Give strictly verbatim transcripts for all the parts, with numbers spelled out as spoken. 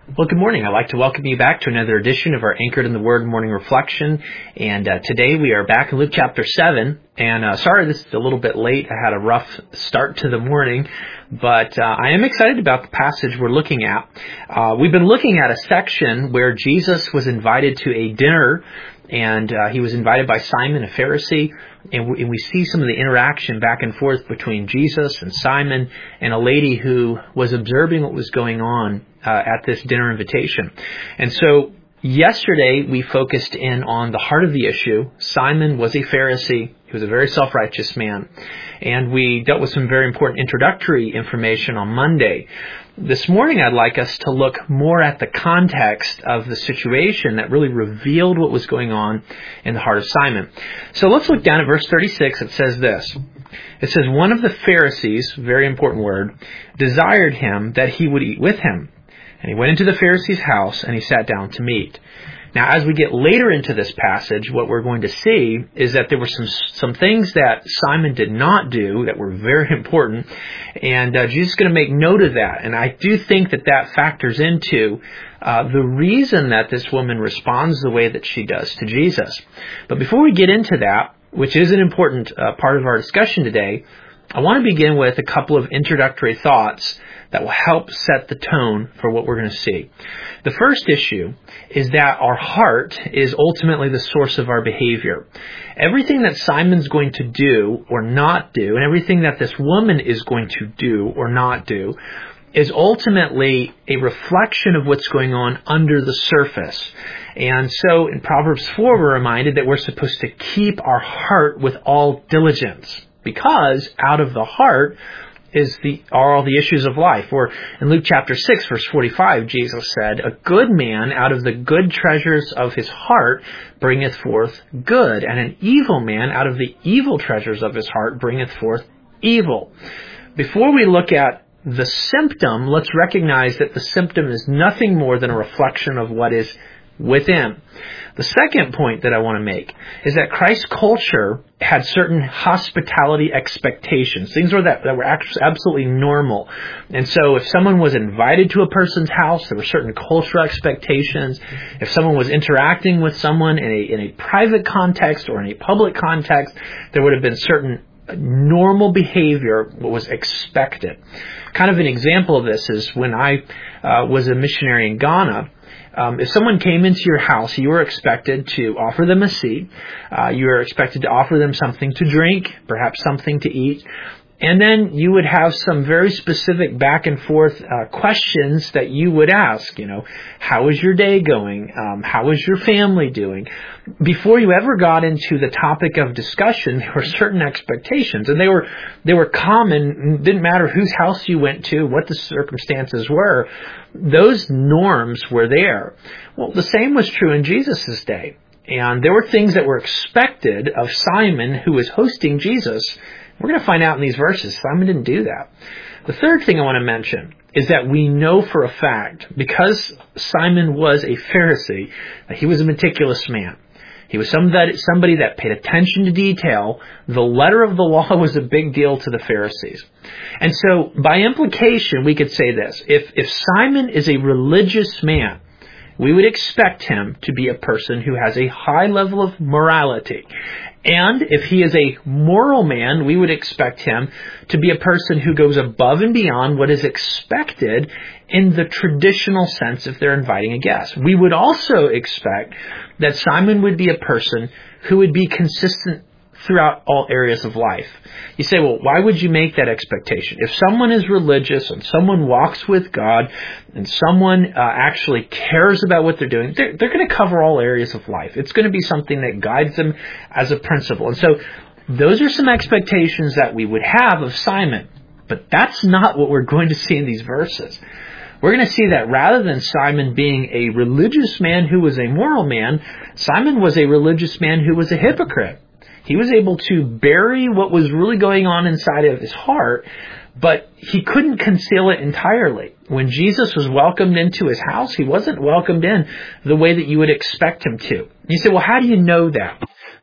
Well, good morning. I'd like to welcome you back to another edition of our Anchored in the Word morning reflection. And uh, today we are back in Luke chapter seven. And uh, sorry this is a little bit late. I had a rough start to the morning. But uh, I am excited about the passage we're looking at. Uh, we've been looking at a section where Jesus was invited to a dinner. And uh, he was invited by Simon, a Pharisee, and we, and we see some of the interaction back and forth between Jesus and Simon and a lady who was observing what was going on uh, at this dinner invitation. And so yesterday we focused in on the heart of the issue. Simon was a Pharisee. He was a very self-righteous man. And we dealt with some very important introductory information on Monday. This morning, I'd like us to look more at the context of the situation that really revealed what was going on in the heart of Simon. So let's look down at verse thirty-six. It says this. It says, one of the Pharisees, very important word, desired him that he would eat with him. And he went into the Pharisee's house and he sat down to meat. Now, as we get later into this passage, what we're going to see is that there were some some things that Simon did not do that were very important, and uh, Jesus is going to make note of that. And I do think that that factors into uh, the reason that this woman responds the way that she does to Jesus. But before we get into that, which is an important uh, part of our discussion today, I want to begin with a couple of introductory thoughts that will help set the tone for what we're going to see. The first issue is that our heart is ultimately the source of our behavior. Everything that Simon's going to do or not do, and everything that this woman is going to do or not do, is ultimately a reflection of what's going on under the surface. And so in Proverbs four, we're reminded that we're supposed to keep our heart with all diligence, because out of the heart is the are all the issues of life. Or in Luke chapter six, verse forty-five, Jesus said, a good man out of the good treasures of his heart bringeth forth good, and an evil man out of the evil treasures of his heart bringeth forth evil. Before we look at the symptom, let's recognize that the symptom is nothing more than a reflection of what is within. The second point that I want to make is that Christ's culture had certain hospitality expectations. Things were that, that were absolutely normal. And so if someone was invited to a person's house, there were certain cultural expectations. If someone was interacting with someone in a, in a private context or in a public context, there would have been certain normal behavior, what was expected. Kind of an example of this is when I uh, was a missionary in Ghana. Um, if someone came into your house, you were expected to offer them a seat. Uh, you were expected to offer them something to drink, perhaps something to eat. And then you would have some very specific back and forth uh, questions that you would ask. You know, how is your day going? Um, how is your family doing? Before you ever got into the topic of discussion, there were certain expectations, and they were they were common. It didn't matter whose house you went to, what the circumstances were. Those norms were there. Well, the same was true in Jesus' day. And there were things that were expected of Simon, who was hosting Jesus. We're going to find out in these verses, Simon didn't do that. The third thing I want to mention is that we know for a fact, because Simon was a Pharisee, that he was a meticulous man. He was somebody, somebody that paid attention to detail. The letter of the law was a big deal to the Pharisees. And so, by implication, we could say this. If, if Simon is a religious man, we would expect him to be a person who has a high level of morality. And if he is a moral man, we would expect him to be a person who goes above and beyond what is expected in the traditional sense if they're inviting a guest. We would also expect that Simon would be a person who would be consistent throughout all areas of life. You say, well, why would you make that expectation? If someone is religious and someone walks with God and someone uh, actually cares about what they're doing, they're, they're going to cover all areas of life. It's going to be something that guides them as a principle. And so those are some expectations that we would have of Simon. But that's not what we're going to see in these verses. We're going to see that rather than Simon being a religious man who was a moral man, Simon was a religious man who was a hypocrite. He was able to bury what was really going on inside of his heart, but he couldn't conceal it entirely. When Jesus was welcomed into his house, he wasn't welcomed in the way that you would expect him to. You say, well, how do you know that?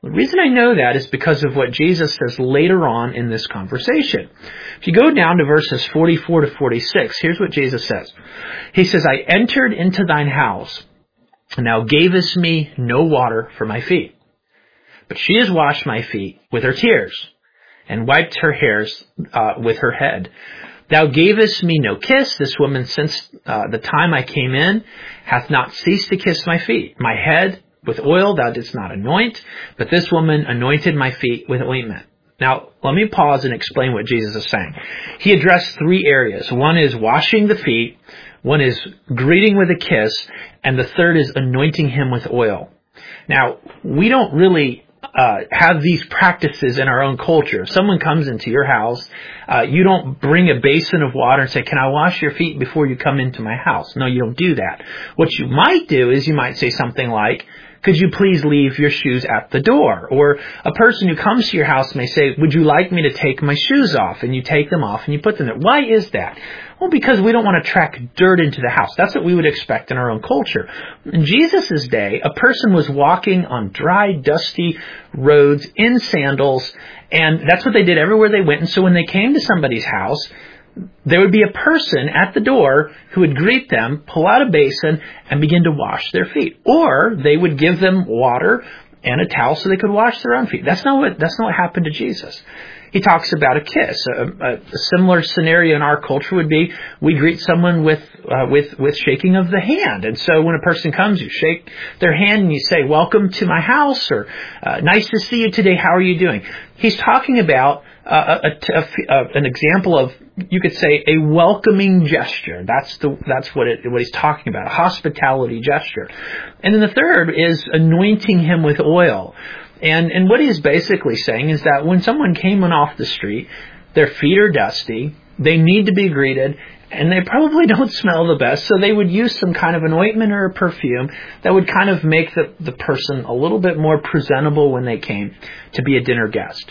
The reason I know that is because of what Jesus says later on in this conversation. If you go down to verses forty-four to forty-six, here's what Jesus says. He says, I entered into thine house, and thou gavest me no water for my feet. But she has washed my feet with her tears, and wiped her hairs uh, with her head. Thou gavest me no kiss. This woman, since uh, the time I came in, hath not ceased to kiss my feet. My head with oil thou didst not anoint, but this woman anointed my feet with ointment. Now, let me pause and explain what Jesus is saying. He addressed three areas. One is washing the feet, one is greeting with a kiss, and the third is anointing him with oil. Now, we don't really uh, have these practices in our own culture. If someone comes into your house, uh, you don't bring a basin of water and say, can I wash your feet before you come into my house? No, you don't do that. What you might do is you might say something like, could you please leave your shoes at the door? Or a person who comes to your house may say, would you like me to take my shoes off? And you take them off and you put them there. Why is that? Well, because we don't want to track dirt into the house. That's what we would expect in our own culture. In Jesus' day, a person was walking on dry, dusty roads in sandals, and that's what they did everywhere they went. And so when they came to somebody's house, there would be a person at the door who would greet them, pull out a basin, and begin to wash their feet. Or they would give them water and a towel so they could wash their own feet. That's not what, that's not what happened to Jesus. He talks about a kiss. A, a, a similar scenario in our culture would be we greet someone with uh, with with shaking of the hand. And so when a person comes, you shake their hand and you say, welcome to my house, or uh, nice to see you today. How are you doing? He's talking about uh, a, a, a, an example of, you could say, a welcoming gesture. That's the that's what it what he's talking about, a hospitality gesture. And then the third is anointing him with oil. And and what he's basically saying is that when someone came in off the street, their feet are dusty, they need to be greeted, and they probably don't smell the best, so they would use some kind of an ointment or a perfume that would kind of make the, the person a little bit more presentable when they came to be a dinner guest.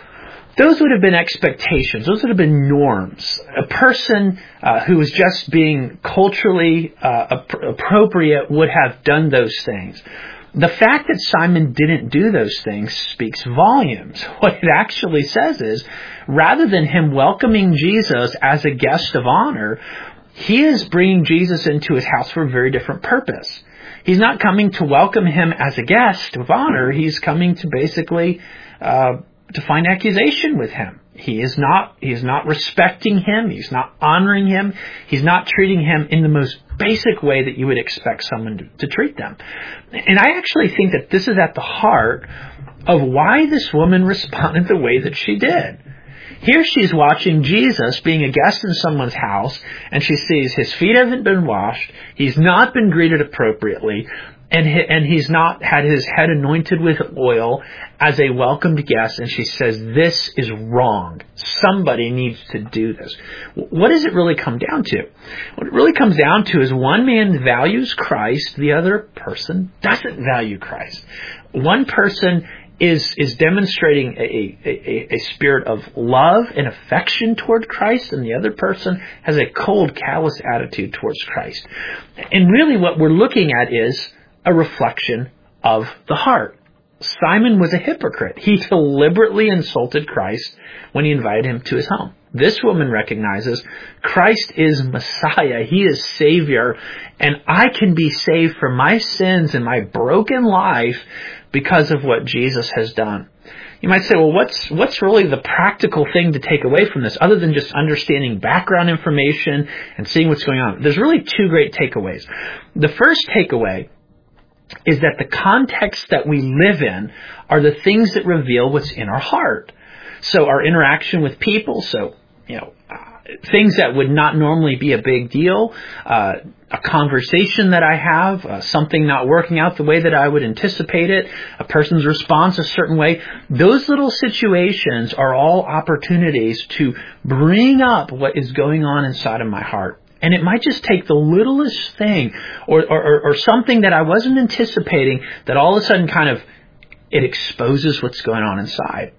Those would have been expectations. Those would have been norms. A person uh, who was just being culturally uh, ap- appropriate would have done those things. The fact that Simon didn't do those things speaks volumes. What it actually says is, rather than him welcoming Jesus as a guest of honor, he is bringing Jesus into his house for a very different purpose. He's not coming to welcome him as a guest of honor. He's coming to basically uh, to find accusation with him. He is not, he is not respecting him. He's not honoring him. He's not treating him in the most basic way that you would expect someone to, to treat them. And I actually think that this is at the heart of why this woman responded the way that she did. Here she's watching Jesus being a guest in someone's house, and she sees his feet haven't been washed, he's not been greeted appropriately, and he, and he's not had his head anointed with oil as a welcomed guest, and she says, this is wrong. Somebody needs to do this. What does it really come down to? What it really comes down to is one man values Christ, the other person doesn't value Christ. One person is is demonstrating a, a, a spirit of love and affection toward Christ, and the other person has a cold, callous attitude towards Christ. And really what we're looking at is a reflection of the heart. Simon was a hypocrite. He deliberately insulted Christ when he invited him to his home. This woman recognizes Christ is Messiah. He is Savior, and I can be saved from my sins and my broken life because of what Jesus has done. You might say, well, what's what's really the practical thing to take away from this, other than just understanding background information and seeing what's going on? There's really two great takeaways. The first takeaway is that the context that we live in are the things that reveal what's in our heart. So our interaction with people, so, you know, uh, things that would not normally be a big deal, uh, a conversation that I have, uh, something not working out the way that I would anticipate it, a person's response a certain way, those little situations are all opportunities to bring up what is going on inside of my heart. And it might just take the littlest thing or, or, or something that I wasn't anticipating that all of a sudden kind of, it exposes what's going on inside.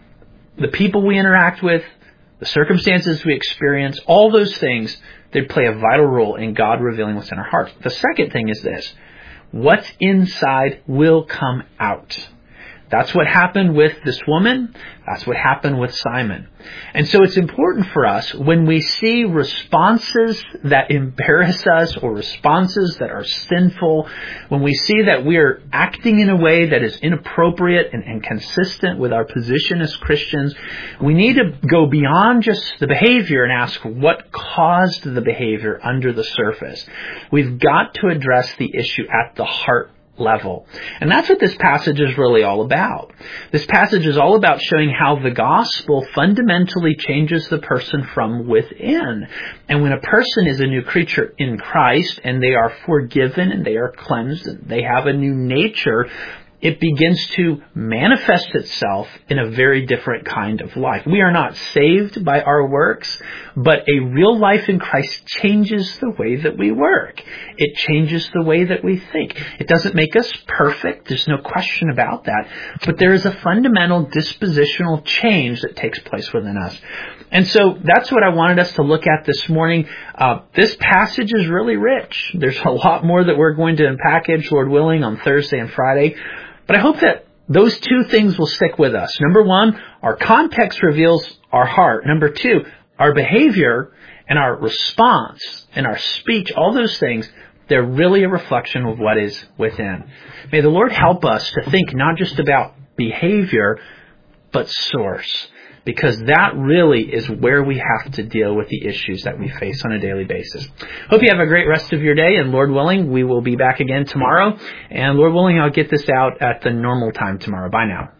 The people we interact with, the circumstances we experience, all those things, they play a vital role in God revealing what's in our hearts. The second thing is this: what's inside will come out. That's what happened with this woman. That's what happened with Simon. And so it's important for us when we see responses that embarrass us or responses that are sinful, when we see that we are acting in a way that is inappropriate and, and consistent with our position as Christians, we need to go beyond just the behavior and ask what caused the behavior under the surface. We've got to address the issue at the heart level. And that's what this passage is really all about. This passage is all about showing how the gospel fundamentally changes the person from within. And when a person is a new creature in Christ and they are forgiven and they are cleansed and they have a new nature, it begins to manifest itself in a very different kind of life. We are not saved by our works, but a real life in Christ changes the way that we work. It changes the way that we think. It doesn't make us perfect. There's no question about that. But there is a fundamental dispositional change that takes place within us. And so that's what I wanted us to look at this morning. Uh, this passage is really rich. There's a lot more that we're going to unpackage, Lord willing, on Thursday and Friday. But I hope that those two things will stick with us. Number one, our context reveals our heart. Number two, our behavior and our response and our speech, all those things, they're really a reflection of what is within. May the Lord help us to think not just about behavior, but source. Because that really is where we have to deal with the issues that we face on a daily basis. Hope you have a great rest of your day, and Lord willing, we will be back again tomorrow. And Lord willing, I'll get this out at the normal time tomorrow. Bye now.